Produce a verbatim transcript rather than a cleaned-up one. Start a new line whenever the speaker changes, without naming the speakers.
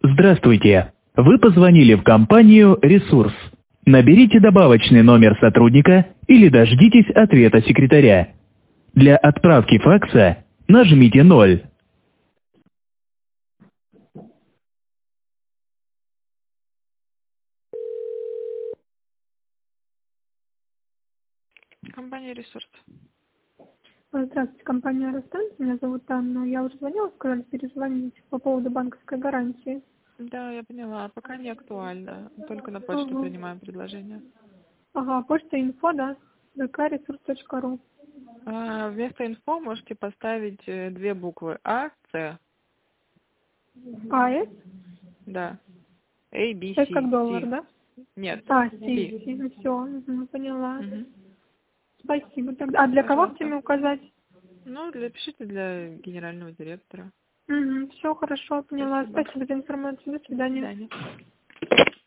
Здравствуйте. Вы позвонили в компанию «Ресурс». Наберите добавочный номер сотрудника или дождитесь ответа секретаря. Для отправки факса нажмите ноль.
Компания «Ресурс».
Здравствуйте, компания «Ростан». Меня зовут Анна. Я уже звонила, сказали перезвонить по поводу банковской гарантии.
Да, я поняла. Пока не актуально. Только на почту
Ага,
принимаем предложения.
ага, почта инфо, да? вэ ка ресурс точка ру.
А, вместо инфо можете поставить э, две буквы А, С.
А, С?
Да. A, B,
С
C.
как доллар,
C.
да?
Нет.
А,
C.
Си, все, поняла.
Мгм.
Спасибо. Тогда. А для кого в
Пожалуйста.
теме указать?
Ну, для, пишите для генерального директора.
Угу, все, хорошо, поняла.
Спасибо.
Спасибо за информацию. До
До
свидания.
свидания.